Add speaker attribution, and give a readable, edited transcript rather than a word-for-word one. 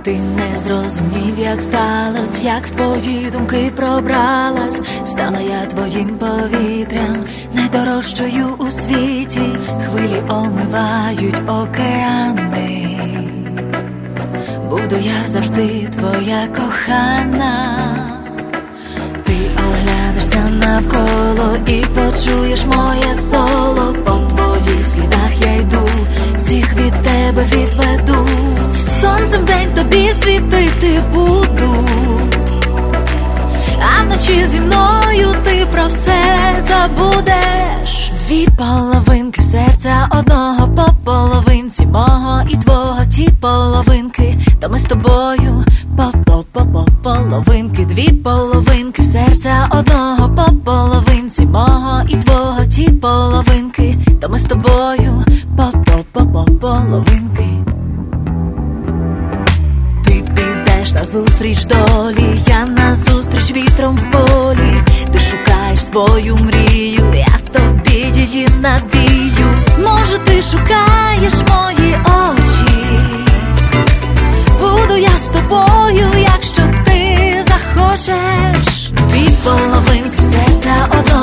Speaker 1: Ти не зрозумів, як сталось, як в твої думки пробралась. Стала я твоїм повітрям, найдорожчою у світі. Хвилі омивають океани. Буду я завжди твоя кохана. Ти оглянешся навколо і почуєш моє соло. По твоїх слідах я йду, всіх від тебе відведу. Сонцем день тобі світити буду, а вночі зі мною ти про все забудеш. Дві половинки серця одного, по половинці мого і твого ті половинки. То ми з тобою половинки. Дві половинки серця одного, по половинці мого і твого ті половинки. То ми з тобою половинки. Назустріч долі, я назустріч вітром в полі. Ти шукаєш свою мрію, я тобі її навію. Може, ти шукаєш мої очі, буду я з тобою, якщо ти захочеш. Дві половинки серця одного.